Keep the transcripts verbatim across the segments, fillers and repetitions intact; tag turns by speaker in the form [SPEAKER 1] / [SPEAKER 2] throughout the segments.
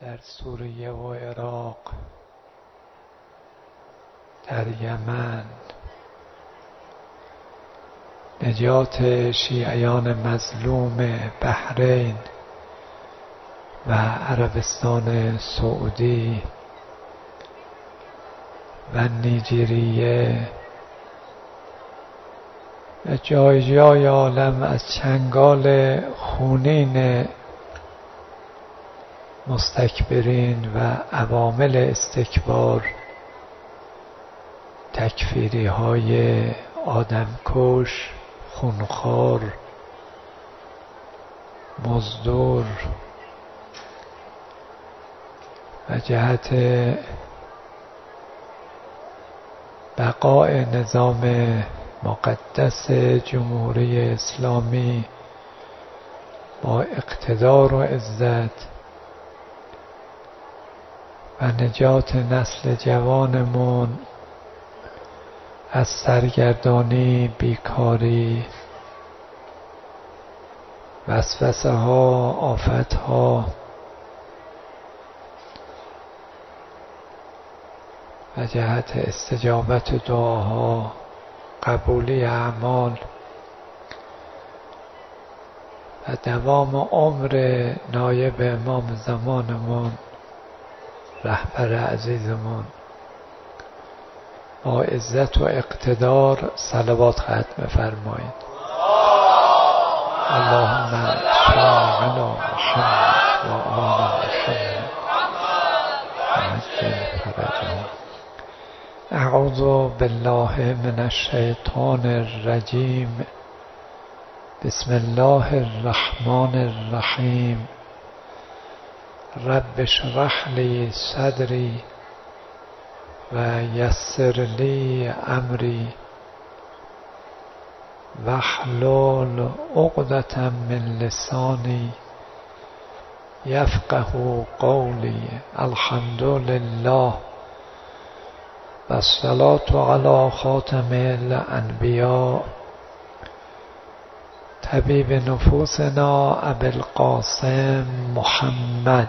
[SPEAKER 1] در سوریه و عراق، در یمن، نجات شیعیان مظلوم بحرین و عربستان سعودی و نیجریه و جای جای عالم از چنگال خونین مستکبرین و عوامل استکبار، تکفیری های آدمکش، خونخوار، مزدور و جهت بقای نظام مقدس جمهوری اسلامی با اقتدار و عزت و نجات نسل جوانمون از سرگردانی، بیکاری، وسوسه ها، آفت ها و جهت استجابت دعاها، قبولی اعمال و دوام عمر نایب امام زمانمون، رهبر عزیزمون با عزت و اقتدار صلوات ختم فرمایید. اللهم صل علی محمد و آل محمد عجل فرجهم. اعوذ بالله من الشیطان الرجیم. بسم الله الرحمن الرحیم. رب اشرح لی صدری و یسر لی امری واحلل عقدة من لسانی یفقهوا قولی. الحمد لله و الصلاة علی خاتم الانبیاء طبیب نفوسنا ابی القاسم محمد.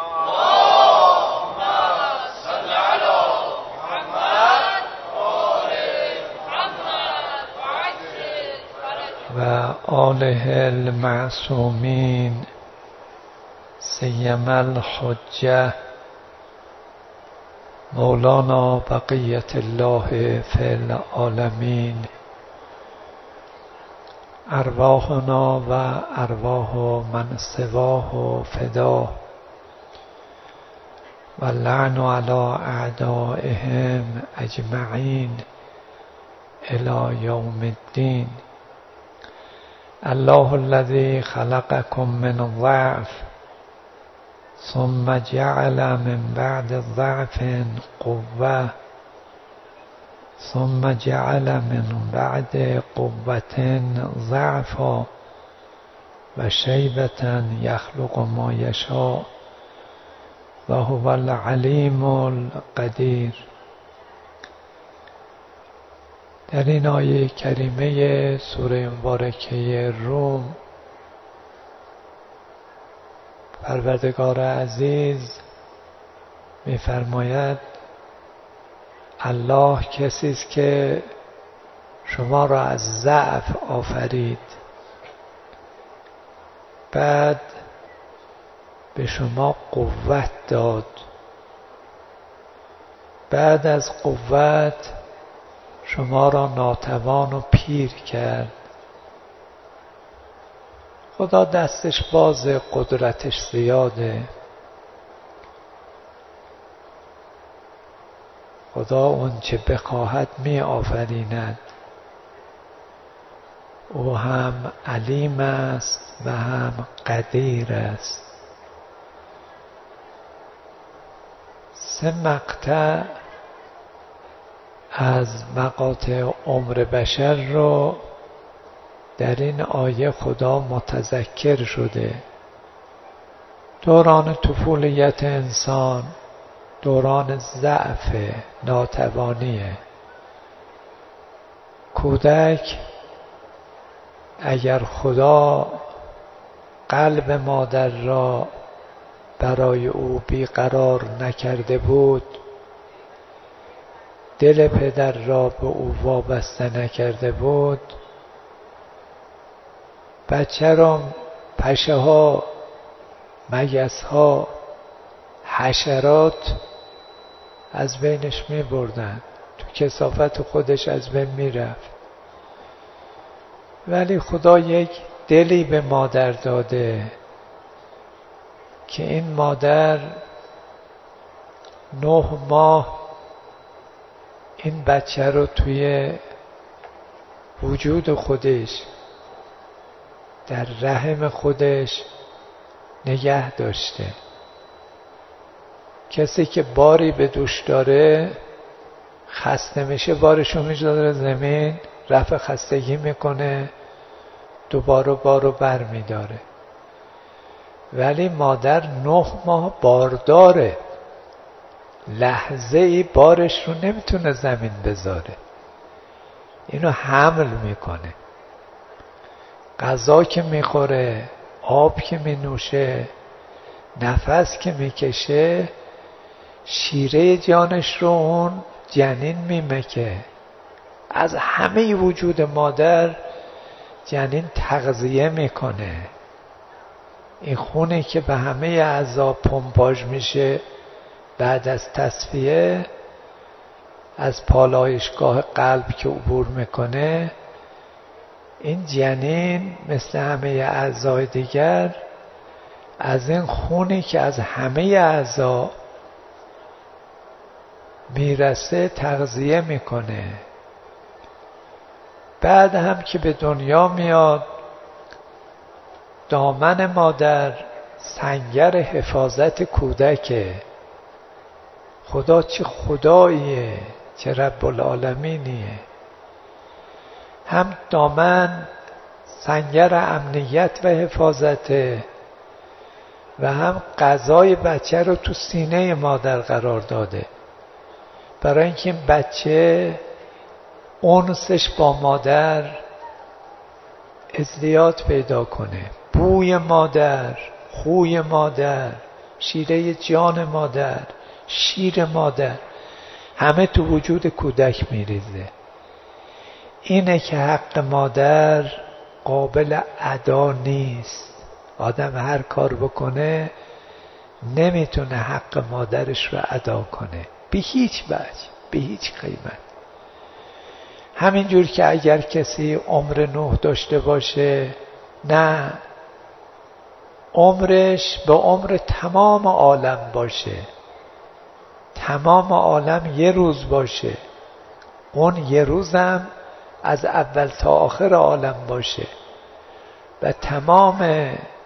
[SPEAKER 1] و آله المعصومین سیما الحجة مولانا بقیة الله فی العالمین. ارواحنا و ارواح من سواه فدا و لعن علی اعدائهم اجمعین الی یوم الدین. الله الذی خلقکم من ضعف ثم جعل من بعد ضعف قوة ثم جعل من بعد قوة ضعفا و شیبة یخلق ما یشاء و هو العلیم القدیر. در این آیه کریمه سوره مبارکه روم، پروردگار عزیز می‌فرماید الله کسی است که شما را از ضعف آفرید، بعد به شما قوت داد، بعد از قوت شما را ناتوان و پیر کرد. خدا دستش باز، قدرتش زیاده. خدا اون چه بخواهد می آفریند. او هم علیم است و هم قدیر است. سه مقطع از مقاطع عمر بشر رو در این آیه خدا متذکر شده. دوران طفولیت انسان دوران ضعف، ناتوانیه. کودک اگر خدا قلب مادر را برای او بیقرار نکرده بود، دل پدر را به او وابسته نکرده بود، بچه را پشه ها، مگس ها، حشرات از بینش می بردن، تو کثافت خودش از بین می رفت. ولی خدا یک دلی به مادر داده که این مادر نه ماه این بچه رو توی وجود خودش، در رحم خودش نگه داشته. کسی که باری به دوش داره خسته میشه، بارشو میذاره زمین، رفع خستگی میکنه، دوباره بارو بر میداره. ولی مادر نه ماه بارداره، لحظه ای بارش رو نمیتونه زمین بذاره، اینو حمل میکنه. غذا که میخوره، آب که مینوشه، نفس که میکشه، شیره جانش رو اون جنین میمکه. از همه وجود مادر جنین تغذیه میکنه. این خونی که به همه اعضا پمپاژ میشه بعد از تصفیه، از پالایشگاه قلب که عبور میکنه، این جنین مثل همه اعضای دیگر از این خونی که از همه اعضا میرسه تغذیه میکنه. بعد هم که به دنیا میاد، دامن مادر سنگر حفاظت کودکه. خدا چه خداییه، چه رب العالمینیه. هم دامن سنگر امنیت و حفاظته و هم غذای بچه رو تو سینه مادر قرار داده، برای اینکه این بچه انسش با مادر ازدیاد پیدا کنه. بوی مادر، خوی مادر، شیره جان مادر، شیر مادر، همه تو وجود کودک میریزه. اینه که حق مادر قابل ادا نیست. آدم هر کار بکنه نمیتونه حق مادرش رو ادا کنه، به هیچ وجه، به هیچ قیمت. همینجور که اگر کسی عمر نوح داشته باشه، نه، عمرش به عمر تمام عالم باشه، تمام عالم یه روز باشه، اون یه روزم از اول تا آخر عالم باشه و تمام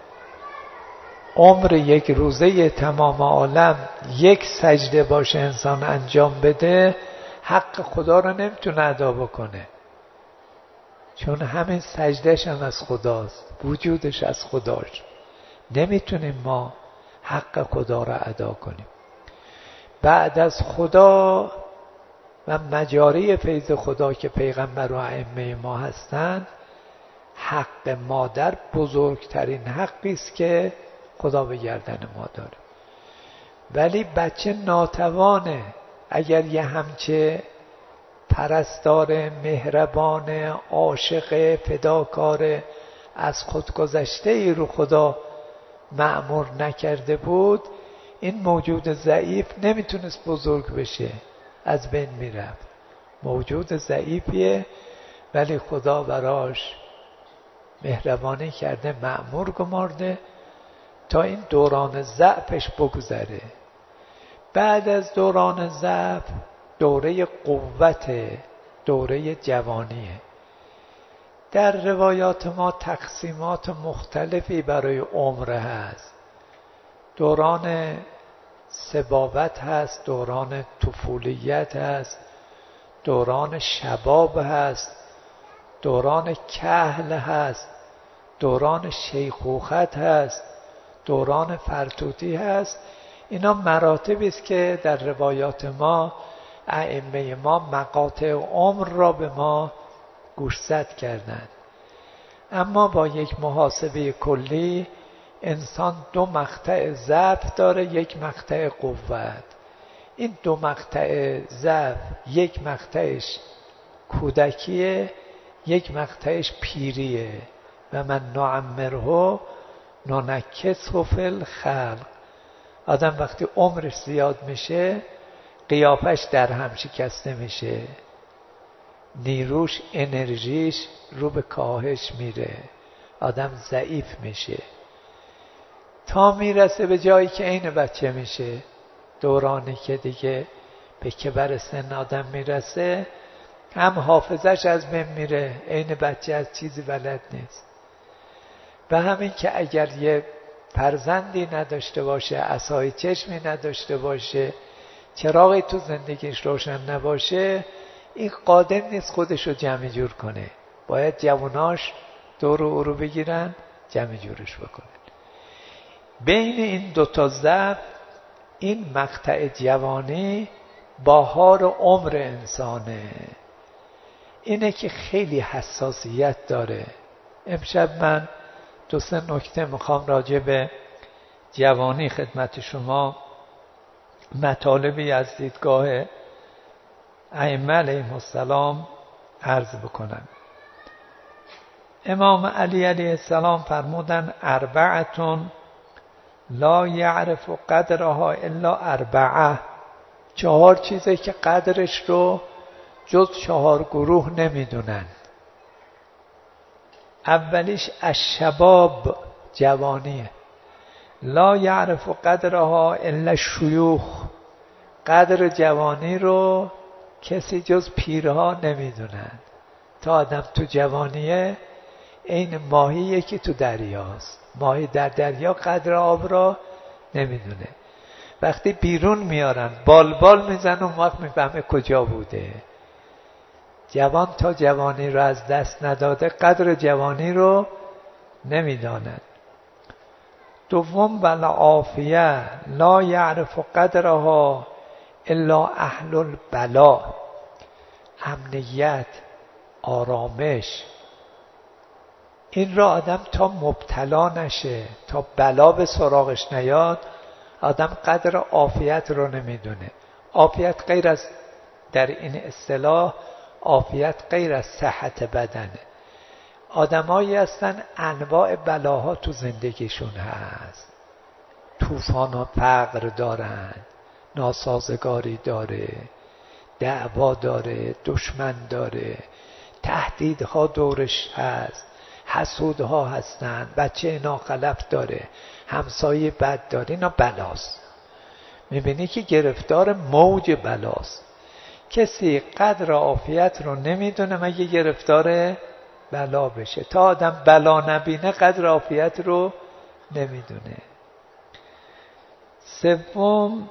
[SPEAKER 1] عمر یک روزه تمام عالم یک سجده باشه انسان انجام بده، حق خدا رو نمیتونه ادا بکنه، چون همین سجدهش هم از خداست، وجودش از خداست. نمیتونیم ما حق خدا رو ادا کنیم. بعد از خدا و مجاری فیض خدا که پیغمبر و ائمه ما هستند، حق مادر بزرگترین حقی است که خدا به گردن ما داره. ولی بچه ناتوانه اگر یه همچه پرستار مهربان عاشق فداکار از خودگذشته ای رو خدا مأمور نکرده بود، این موجود ضعیف نمیتونست بزرگ بشه، از بین میرفت. موجود ضعیفیه ولی خدا براش مهربانی کرده، مأمور گمارده تا این دوران ضعفش بگذره. بعد از دوران ضعف دوره قوت، دوره جوانیه. در روایات ما تقسیمات مختلفی برای عمر هست. دوران صبابت هست، دوران طفولیت هست، دوران شباب هست، دوران کهل هست، دوران شیخوخت هست، دوران فرتوتی هست. اینا مراتبی است که در روایات ما ائمه ما مقاطع عمر را به ما گوشزد کردند. اما با یک محاسبه کلی انسان دو مقطع ضعف داره، یک مقطع قوت. این دو مقطع ضعف، یک مقطعش کودکیه، یک مقطعش پیریه. و من نعمره ننکسه فی الخلق. آدم وقتی عمرش زیاد میشه قیافش در هم شکسته میشه، نیروش، انرژیش رو به کاهش میره، آدم ضعیف میشه تا میرسه به جایی که عین بچه میشه. دورانی که دیگه به کبر سن آدم میرسه، هم حافظش از بین میره، عین بچه از چیزی بلد نیست. و همین که اگر یه فرزندی نداشته باشه، عصای چشمی نداشته باشه، چراغی تو زندگیش روشن نباشه، این قادر نیست خودشو جمع جور کنه. باید جواناش دور و رو بگیرن جمع جورش بکنن. بین این دوتا ضعف، این مقطع جوانی بهار عمر انسانه. اینه که خیلی حساسیت داره. امشب من دو سه نکته میخوام راجع به جوانی خدمت شما مطالبی از دیدگاه ائمه علیهم السلام عرض بکنم. امام علی علیه السلام فرمودن اربعتون لا یعرف قدرها الا اربعه. چهار چیزه که قدرش رو جز چهار گروه نمیدونن. اولیش الشباب، جوانیه. لا یعرف قدرها الا شیوخ. قدر جوانی رو کسی جز پیرها نمیدونن. تا آدم تو جوانیه این ماهیه که تو دریاست. ماهی در دریا قدر آب را نمیدونه. وقتی بیرون میارن بال بال میزن اون وقت میفهمه کجا بوده. جوان تا جوانی رو از دست نداده قدر جوانی رو نمیداند. دوم والعافیه لا یعرف قدرها الا اهل البلا. امنیت، آرامش، این را آدم تا مبتلا نشه، تا بلا به سراغش نیاد، آدم قدر عافیت رو نمیدونه. عافیت غیر از، در این اصطلاح عافیت غیر از صحت بدنه. آدمایی هستن انواع بلاها تو زندگیشون هست. طوفان و فقر دارن، ناسازگاری داره، دعوا داره، دشمن داره، تهدیدها دورش هست، حسودها هستن، بچه ناخلف داره، همسایه بد داره. اینا بلاست. میبینی که گرفتار موج بلاست. کسی قدر عافیت رو نمیدونه مگه گرفتار بلا بشه. تا آدم بلا نبینه قدر عافیت رو نمیدونه. سوم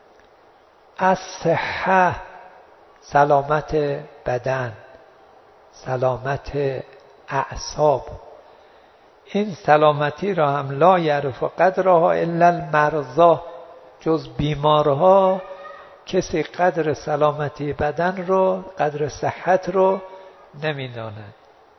[SPEAKER 1] الصحه، سلامت بدن، سلامت اعصاب. این سلامتی را هم لا یعرف قدرها الا المرضى. جز بیمارها کسی قدر سلامتی بدن رو، قدر صحت رو نمیداند.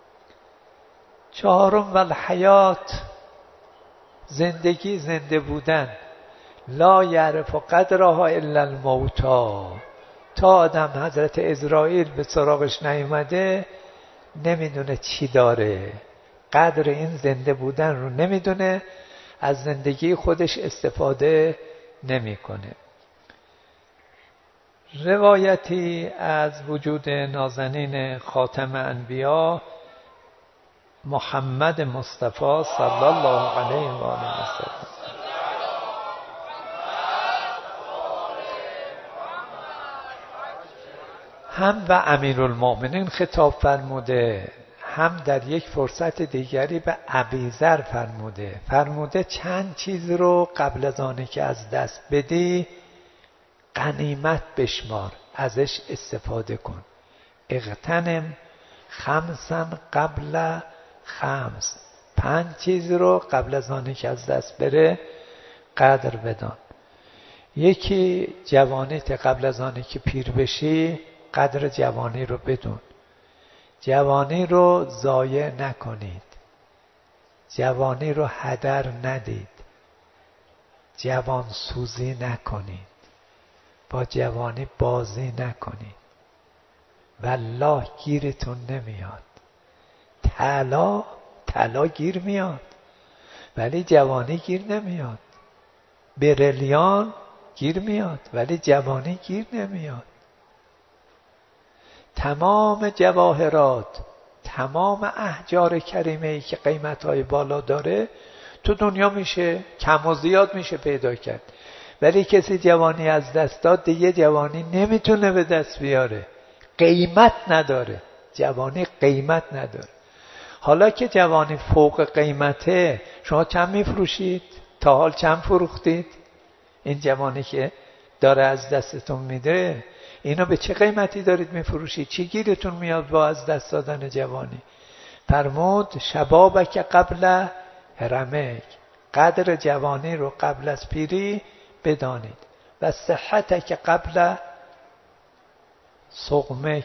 [SPEAKER 1] چهارم والحیات، زندگی، زنده بودن. لا یعرف قدرها الا الموتى. تا آدم حضرت عزرائیل به سراغش نیومده نمیدونه چی داره. قدر این زنده بودن رو نمیدونه، از زندگی خودش استفاده نمیکنه. روایتی از وجود نازنین خاتم انبیا محمد مصطفی صلی الله علیه و آله و سلم هم و امیرالمؤمنین خطاب فرموده، هم در یک فرصت دیگری به ابیذر فرموده. فرموده چند چیز رو قبل از آنی که از دست بدی غنیمت بشمار، ازش استفاده کن. اغتنم خمسا قبل خمس. پنج چیز رو قبل از آنی که از دست بره قدر بدان. یکی جوانیت، قبل از آنی که پیر بشی قدر جوانی رو بدون. جوانی رو ضایع نکنید. جوانی رو هدر ندید، جوان سوزی نکنید، با جوانی بازی نکنید، والله گیرتون نمیاد. طلا طلا گیر میاد ولی جوانی گیر نمیاد، بریلیان گیر میاد ولی جوانی گیر نمیاد. تمام جواهرات، تمام احجار کریمه ای که قیمتهای بالا داره تو دنیا میشه کم و زیاد میشه پیدا کرد، ولی کسی جوانی از دست داد دیگه جوانی نمیتونه به دست بیاره، قیمت نداره، جوانی قیمت نداره. حالا که جوانی فوق قیمته، شما چند میفروشید؟ تا حال چند فروختید؟ این جوانی که داره از دستتون میده، اینو به چه قیمتی دارید میفروشید؟ چی گیرتون میاد با از دست دادن جوانی؟ فرمود شبابک قبل هرمک، قدر جوانی رو قبل از پیری بدانید، و صحتک قبل سقمک،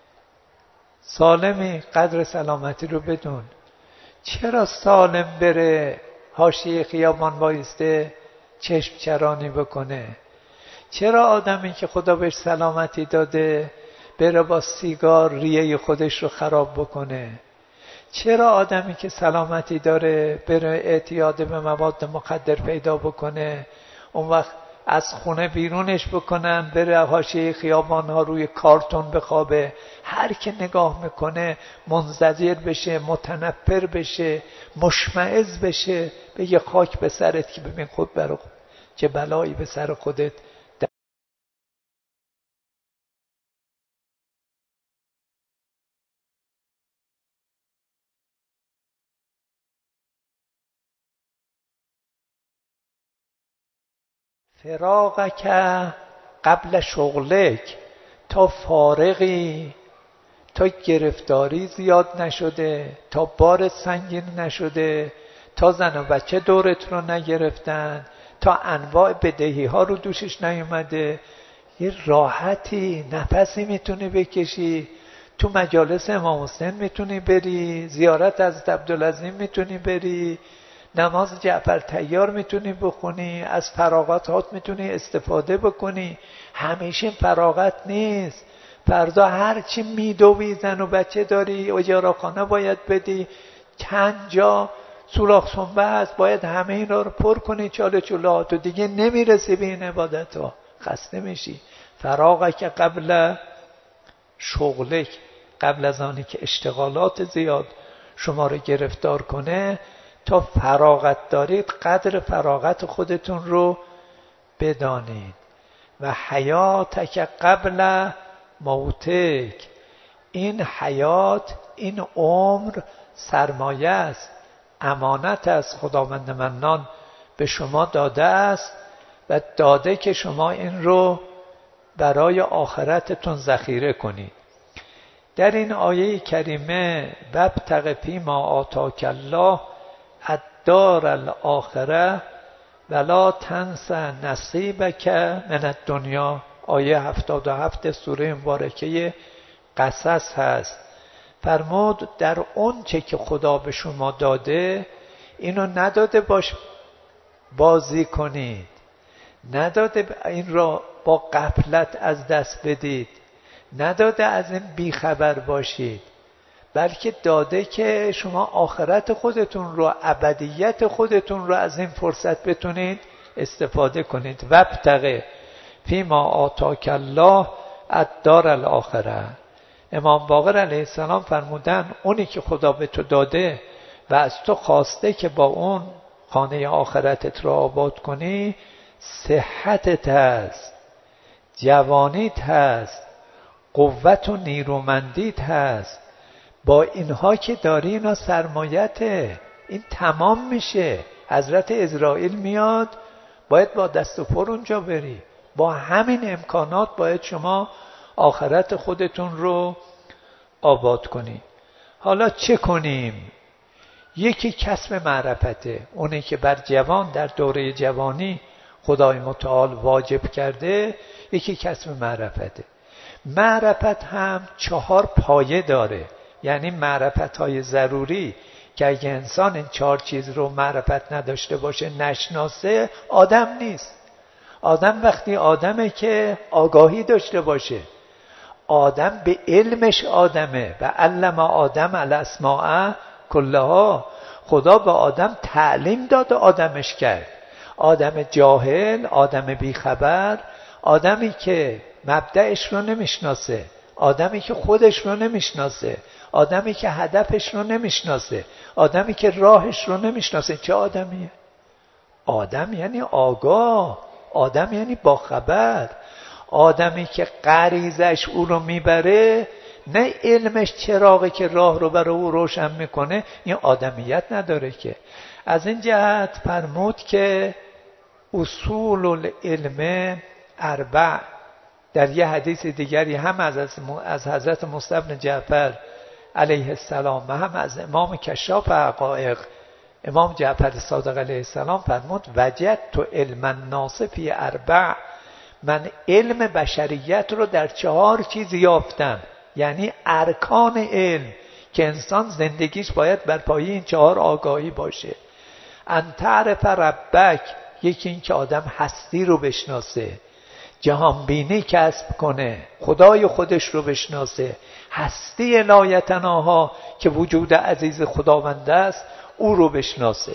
[SPEAKER 1] سالمی قدر سلامتی رو بدون. چرا سالم بره حاشیه خیابان بایسته چشم چرانی بکنه؟ چرا آدمی که خدا بهش سلامتی داده بره با سیگار ریه خودش رو خراب بکنه؟ چرا آدمی که سلامتی داره بره اعتیاد به مواد مخدر پیدا بکنه؟ اون وقت از خونه بیرونش بکنن بره حاشیه خیابان ها روی کارتون بخوابه، هر که نگاه میکنه منزجر بشه، متنفر بشه، مشمئز بشه، بگه خاک به سرت که ببین خود برای خود چه بلایی به سر خودت. فراغک قبل شغلک، تا فارغی، تا گرفتاری زیاد نشده، تا بار سنگین نشده، تا زن و بچه دورت رو نگرفتن، تا انواع بدهی ها رو دوشش نیومده، یه راحتی نفسی میتونی بکشی، تو مجالس امام حسین میتونی بری، زیارت حضرت عبدالعظیم میتونی بری، نماز جعفر طیار میتونی بخونی، از فراغتات میتونی استفاده بکنی. همیشه فراغت نیست، فردا هر چی میدوی، زن و بچه داری، اجاره خانه باید بدی، چند جا سوراخ سنبه هست باید همه اینا رو پر کنی، چاله چوله تو دیگه نمیرسی به این عبادت ها، خسته میشی. فراغت که قبل شغلک، قبل از آنی که اشتغالات زیاد شما رو گرفتار کنه، تا فراغت دارید قدر فراغت خودتون رو بدانید. و حیاتک قبل موتک، این حیات، این عمر سرمایه است، امانت از خداوند منان به شما داده است و داده که شما این رو برای آخرتتون ذخیره کنید. در این آیه کریمه وابتغ فیما آتاک الله الدار الاخره ولا تنس نصیبک من الدنیا، آیه هفتاد و هفت سوره مبارکه قصص هست. فرمود در اون چه که خدا به شما داده، اینو نداده باش بازی کنید، نداده این را با غفلت از دست بدید، نداده از این بیخبر باشید، بلکه داده که شما آخرت خودتون رو، ابدیت خودتون رو از این فرصت بتونید استفاده کنید. وابتغ فیما آتاک الله الدار الاخره. امام باقر علیه السلام فرمودن اونی که خدا به تو داده و از تو خواسته که با اون خانه آخرتت را آباد کنی، صحتت هست، جوانیت هست، قوت و نیرومندیت هست. با اینها که داری، اینا سرمایته، این تمام میشه. حضرت عزرائیل میاد، باید با دست و پر اونجا بری. با همین امکانات باید شما آخرت خودتون رو آباد کنی. حالا چه کنیم؟ یکی کسب معرفته، اونی که بر جوان در دوره جوانی خدای متعال واجب کرده، یکی کسب معرفته. معرفت هم چهار پایه داره، یعنی معرفت های ضروری که اگه انسان این چهار چیز رو معرفت نداشته باشه، نشناسه، آدم نیست. آدم وقتی آدمه که آگاهی داشته باشه. آدم به علمش آدمه و علم آدم الاسماء کلها. خدا به آدم تعلیم داد و آدمش کرد. آدم جاهل، آدم بیخبر، آدمی که مبدأش رو نمیشناسه، آدمی که خودش رو نمیشناسه، آدمی که هدفش رو نمیشناسه، آدمی که راهش رو نمیشناسه، چه آدمیه؟ آدم یعنی آگاه، آدم یعنی باخبر، آدمی که غریزش او رو میبره، نه علمش چراغی که راه رو برای او روشن میکنه، این آدمیت نداره که. از این جهت فرمود که اصول العلم اربع. در یه حدیث دیگری هم از از حضرت موسی بن جعفر علیه السلام و هم از امام کشاف حقایق امام جعفر صادق علیه السلام فرمود وجدت علم الناس فی اربع. من علم بشریت رو در چهار چیز یافتم، یعنی ارکان علم که انسان زندگیش باید بر پایه این چهار آگاهی باشه. ان تعرف ربک، یکی این که آدم هستی رو بشناسه، جهانبینی کسب کنه، خدای خودش رو بشناسه، هستی لایتناها که وجود عزیز خداوند است او رو بشناسه.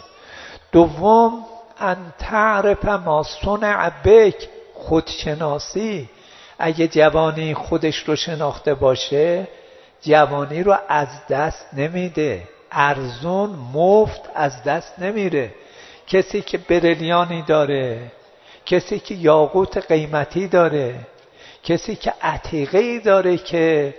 [SPEAKER 1] دوم ان تعرف ما صنع بک، خودشناسی. اگه جوانی خودش رو شناخته باشه، جوانی رو از دست نمیده، ارزون مفت از دست نمیره. کسی که بریلیانی داره، کسی که یاقوت قیمتی داره، کسی که عتیقه‌ای داره که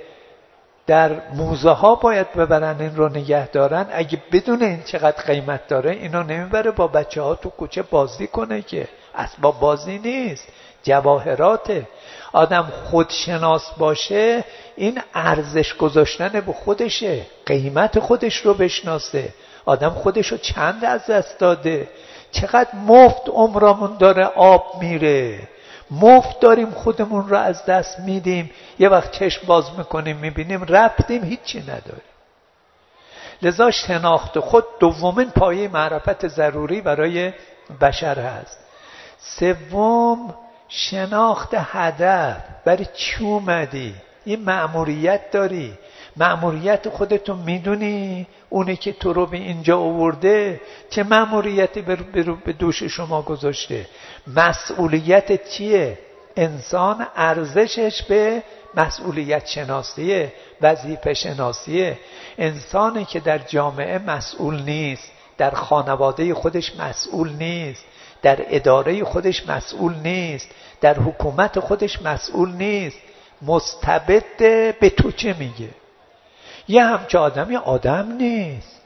[SPEAKER 1] در موزه ها باید ببرن این رو نگه دارن، اگه بدون این چقدر قیمت داره اینو نمیبره با بچه ها تو کوچه بازی کنه، که اسباب بازی نیست، جواهراته. آدم خودشناس باشه، این ارزش گذاشتن به خودشه، قیمت خودش رو بشناسه. آدم خودش رو چند از دست داده، چقدر مفت عمرمون داره آب میره، مفت داریم خودمون رو از دست میدیم، یه وقت چشم باز میکنیم میبینیم رفتیم هیچی نداریم. لذا شناخت خود دومین پایه معرفت ضروری برای بشر هست. سوم شناخت هدف، برای چی اومدی، این مأموریت داری، مأموریت خودتو میدونی، اونی که تو رو به اینجا آورده چه مأموریتی به دوش شما گذاشته، مسئولیت چیه؟ انسان ارزشش به مسئولیت شناسیه، وظیفه شناسیه. انسانی که در جامعه مسئول نیست، در خانواده خودش مسئول نیست، در اداره خودش مسئول نیست، در حکومت خودش مسئول نیست، مستبد به تو چه میگه؟ یه همچه آدمی آدم نیست.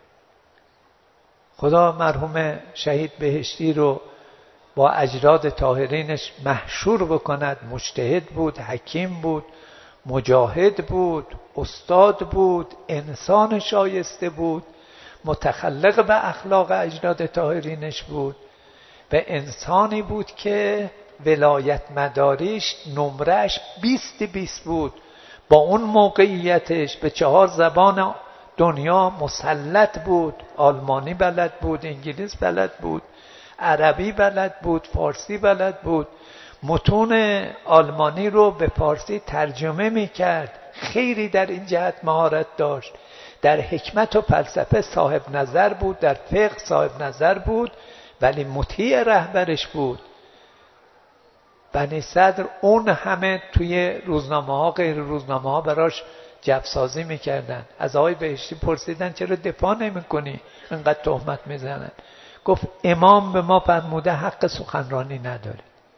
[SPEAKER 1] خدا مرحوم شهید بهشتی رو با اجداد طاهرینش محشور بکند. مجتهد بود، حکیم بود، مجاهد بود، استاد بود، انسان شایسته بود، متخلق به اخلاق اجداد طاهرینش بود و انسانی بود که ولایت مداریش نمرش بیست بیست بود. با اون موقعیتش به چهار زبان دنیا مسلط بود، آلمانی بلد بود، انگلیس بلد بود، عربی بلد بود، فارسی بلد بود، متون آلمانی رو به فارسی ترجمه میکرد، خیلی در این جهت مهارت داشت، در حکمت و فلسفه صاحب نظر بود، در فقه صاحب نظر بود، ولی مطیع رهبرش بود. بنی صدر اون همه توی روزنامه ها غیر روزنامه ها براش جفسازی میکردن. از آقای بهشتی پرسیدن چرا دفاع نمی کنی؟ اینقدر تهمت میزنن. گفت امام به ما فرموده حق سخنرانی نداره،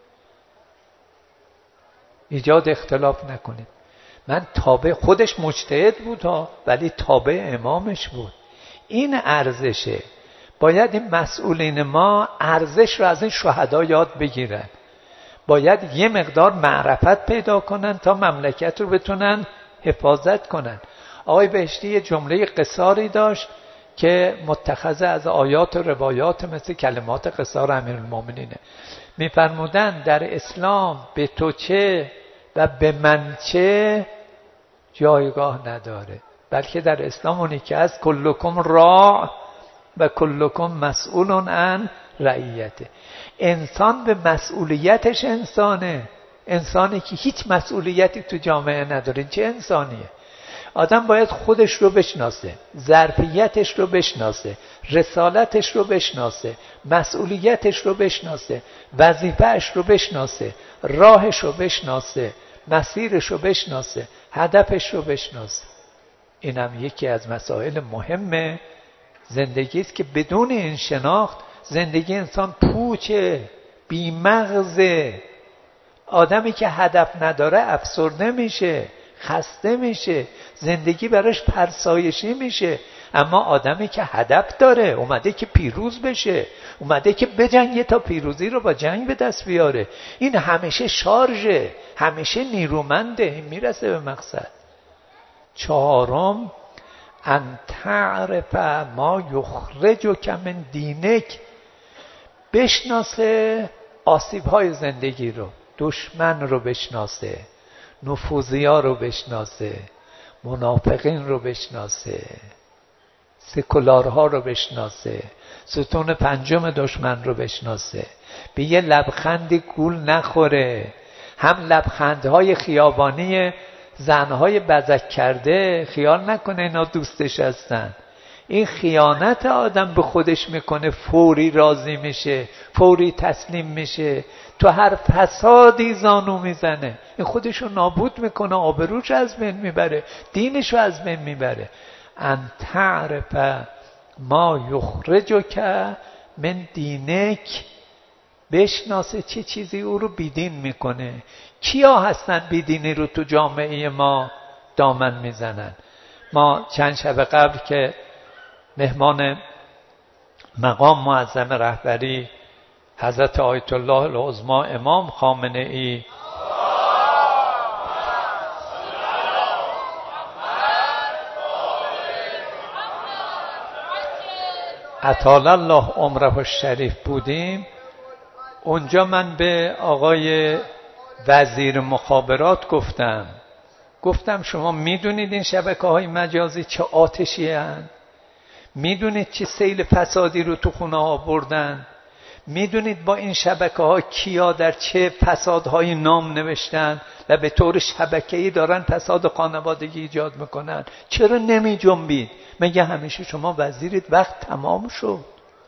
[SPEAKER 1] ایجاد اختلاف نکنید. من تابع، خودش مجتهد بود ها، ولی تابع امامش بود. این ارزشه. باید این مسئولین ما ارزش رو از این شهدا یاد بگیرن. باید یه مقدار معرفت پیدا کنن تا مملکت رو بتونن حفاظت کنن. آقای بهشتی یه جمله قصاری داشت که متخذه از آیات و روایات مثل کلمات قصار امیرالمومنینه. میفرمودن در اسلام به تو چه و به من چه جایگاه نداره، بلکه در اسلام اونی که هست کلکم راع و کلکم مسئول عن رعیته. انسان به مسئولیتش انسانه، انسانی که هیچ مسئولیتی تو جامعه نداره. چه انسانیه؟ آدم باید خودش رو بشناسه، ظرفیتش رو بشناسه، رسالتش رو بشناسه، مسئولیتش رو بشناسه، وظیفهش رو بشناسه، راهش رو بشناسه، مسیرش رو بشناسه، هدفش رو بشناسه. اینم یکی از مسائل مهم زندگی است که بدون این شناخت زندگی انسان پوچه، بی‌مغزه. آدمی که هدف نداره افسرده میشه، خسته میشه، زندگی براش فرسایشی میشه. اما آدمی که هدف داره، اومده که پیروز بشه، اومده که بجنگه تا پیروزی رو با جنگ به دست بیاره، این همیشه شارژه، همیشه نیرومنده، این میرسه به مقصد. چهارم ان تعرف ما یخرجک من دینک، بشناسه آسیب‌های زندگی رو، دشمن رو بشناسه، نفوذی‌ها رو بشناسه، منافقین رو بشناسه، سکولارها رو بشناسه، ستون پنجم دشمن رو بشناسه، به یه لبخندی گول نخوره. هم لبخندهای خیابانی زنهای بزک کرده خیال نکنه اینا دوستش هستن. این خیانت آدم به خودش میکنه، فوری راضی میشه، فوری تسلیم میشه، تو هر فسادی زانو میزنه، این خودشو نابود میکنه، آبروش از بین میبره، دینشو از بین میبره. ان تعرف ما یخرجک من دینک، بشناسه چه چیزی او رو بیدین میکنه. کیا هستن بیدینی رو تو جامعه ما دامن میزنن؟ ما چند شب قبل که مهمان مقام معظم رهبری حضرت آیت الله العظما امام خامنه ای اطال الله عمره الشریف بودیم، اونجا من به آقای وزیر مخابرات گفتم گفتم شما میدونید این شبکه های مجازی چه آتشی هستند؟ میدونید چه سیل فسادی رو تو خونه ها بردن؟ میدونید با این شبکه ها کیا در چه فسادهای نام نوشتن و به طور شبکه‌ای دارن فساد خانوادگی ایجاد میکنن؟ چرا نمی جنبید؟ مگه همیشه شما وزیرید وقت تمام شد؟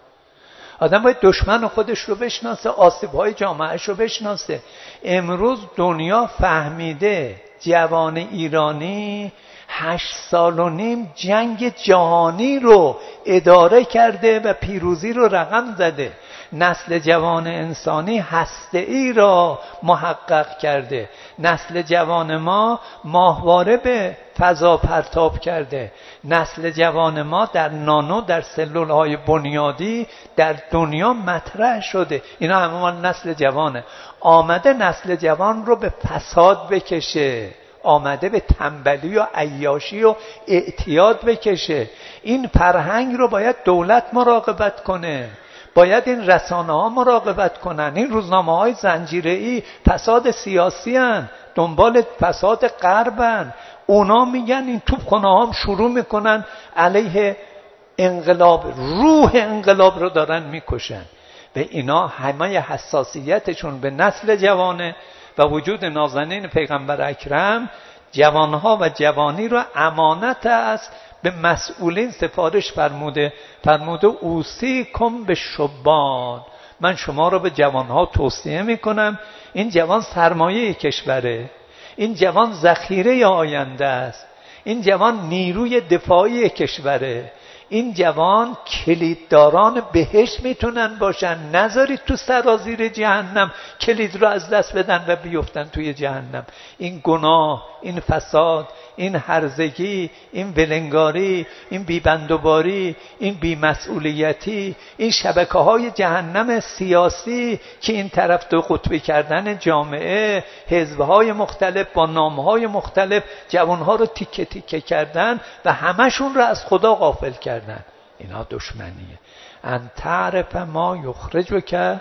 [SPEAKER 1] آدم باید دشمن خودش رو بشناسه، آسیب‌های جامعهش رو بشناسه. امروز دنیا فهمیده جوان ایرانی هشت سال و نیم جنگ جهانی رو اداره کرده و پیروزی رو رقم زده. نسل جوان انسانی هسته‌ای را محقق کرده. نسل جوان ما ماهواره به فضا پرتاب کرده. نسل جوان ما در نانو، در سلول‌های بنیادی در دنیا مطرح شده. اینا همه مال نسل جوانه. آمده نسل جوان رو به فساد بکشه، آمده به تنبلی و عیاشی و اعتیاد بکشه. این فرهنگ رو باید دولت مراقبت کنه، باید این رسانه ها مراقبت کنن. این روزنامه های زنجیره‌ای فساد سیاسی هن، دنبال فساد غربن. اونا میگن این توپخانه ها هم شروع میکنن علیه انقلاب، روح انقلاب رو دارن میکشن. و اینا همه حساسیتشون به نسل جوانه و وجود نازنین پیغمبر اکرم جوانها و جوانی رو امانت است به مسئولین سفارش فرموده. فرموده اوصیکم به شبان، من شما رو به جوانها توصیه میکنم. این جوان سرمایه کشوره، این جوان ذخیره آینده است، این جوان نیروی دفاعی کشوره، این جوان کلیدداران بهشت میتونن باشن. نذارید تو سرازیر جهنم کلید رو از دست بدن و بیفتن توی جهنم. این گناه، این فساد، این هرزگی، این ولنگاری، این بیبندوباری، این بیمسئولیتی، این شبکه های جهنم سیاسی که این طرف دو قطبی کردن جامعه، حزبهای مختلف با نامهای مختلف جوانها رو تیکه تیکه کردن و همشون رو از خدا غافل کردن. اینا دشمنیه. ان تعرف ما یخرجک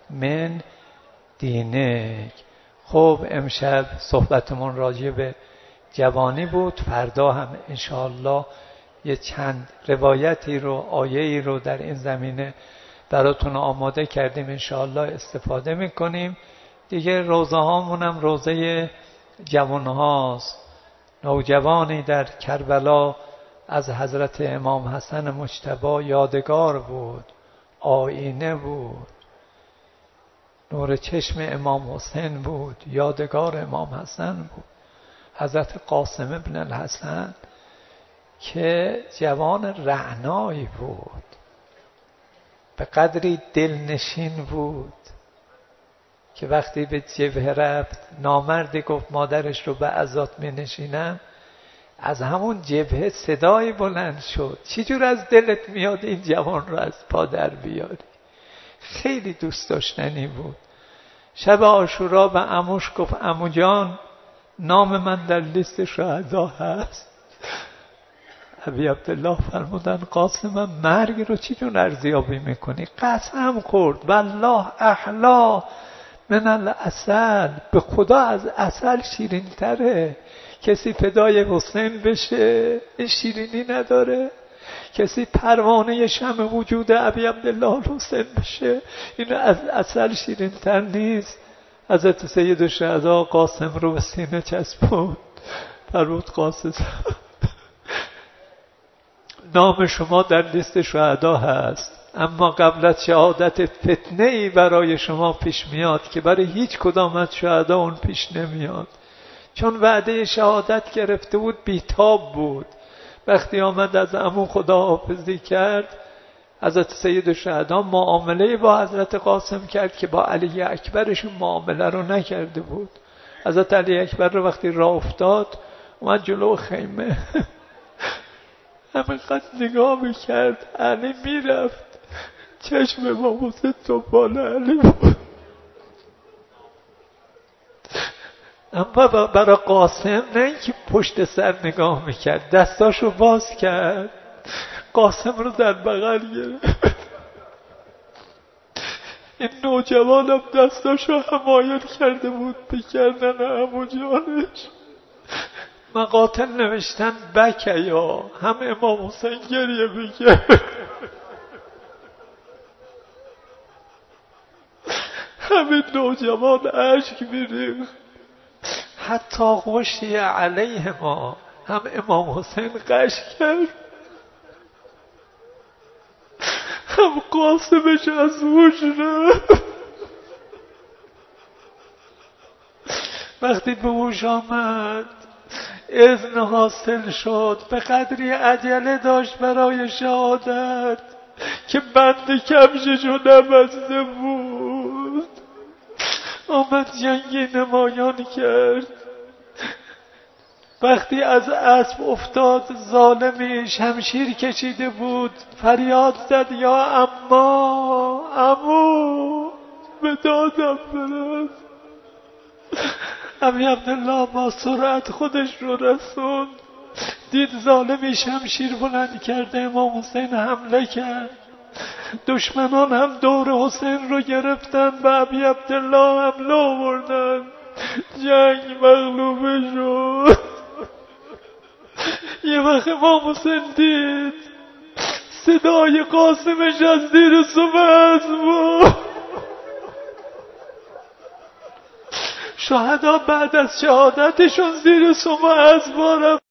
[SPEAKER 1] من دینک. خب امشب صحبتمون راجع به جوانی بود. فردا هم انشاءالله یه چند روایتی رو، آیه‌ای رو در این زمینه براتون آماده کردیم، انشاءالله استفاده میکنیم. دیگه روزه هامون هم روزه جوان هاست. نوجوانی در کربلا از حضرت امام حسن مجتبی یادگار بود، آینه بود. نور چشم امام حسین بود، یادگار امام حسن بود. حضرت قاسم ابن الحسن که جوان رعنایی بود، به قدری دلنشین بود که وقتی به جبهه رفت نامردی گفت مادرش رو به عزات می نشینم، از همون جبهه صدای بلند شد چی جور از دلت میاد این جوان رو از پا در بیاری. خیلی دوست داشتنی بود. شب عاشورا به عموش گفت عمو جان نام من در لیست شهدا هست. ابی عبدالله فرمودن قاسم مرگ رو چی جون ارزیابی میکنی؟ قسم خورد والله احلا من العسل، به خدا از عسل شیرین تره. کسی فدای حسین بشه این شیرینی نداره؟ کسی پروانه شمع وجود ابی عبدالله حسین بشه این از عسل شیرین تر نیست؟ حضرت سید الشهدا قاسم رو به سینه چسبوند، فرمود قاسم نام شما در لیست شهدا هست، اما قبل از شهادت فتنه ای برای شما پیش میاد که برای هیچ کدام از شهدا اون پیش نمیاد. چون وعده شهادت گرفته بود بیتاب بود. وقتی آمد از عمو خداحافظی کرد، حضرت سید الشهدا معامله با حضرت قاسم کرد که با علی اکبرشون معامله رو نکرده بود. حضرت علی اکبر رو وقتی راه افتاد اومد جلو خیمه همینقدر نگاه میکرد، علی میرفت، چشم امام حسین دنبال علی بود. اما برای قاسم نه اینکه پشت سر نگاه میکرد، دستاشو باز کرد، قاسم رو در بغل گرفت. این نوجوانم دستاشو حمایل کرده بود به کردن عمو جانش. مقاتل نوشتن بکیا، هم امام حسین گریه میکرد همین نوجوان اشک میریخت. حتی غشی علیه ما، هم امام حسین غش کرد، هم قاسمش از هوش رفت. وقتی به هوش آمد اذن حاصل شد، به قدری عجله داشت برای شهادت که بند کفششو نبسته بود. آمد جنگی نمایان کرد. وقتی از اسب افتاد ظالمی شمشیر کشیده بود، فریاد زد یا اما عمو به دادم برس. ابی عبدالله با سرعت خودش رو رسوند، دید ظالمی شمشیر بلند کرده امام حسین حمله کرد. دشمنان هم دور حسین رو گرفتن، به ابی عبدالله حمله آوردن، جنگ مغلوبه شد. یه وقت امام حسین دید صدای قاسمش از زیر سم اسب بود. شهدا بعد از شهادتشون زیر سم اسب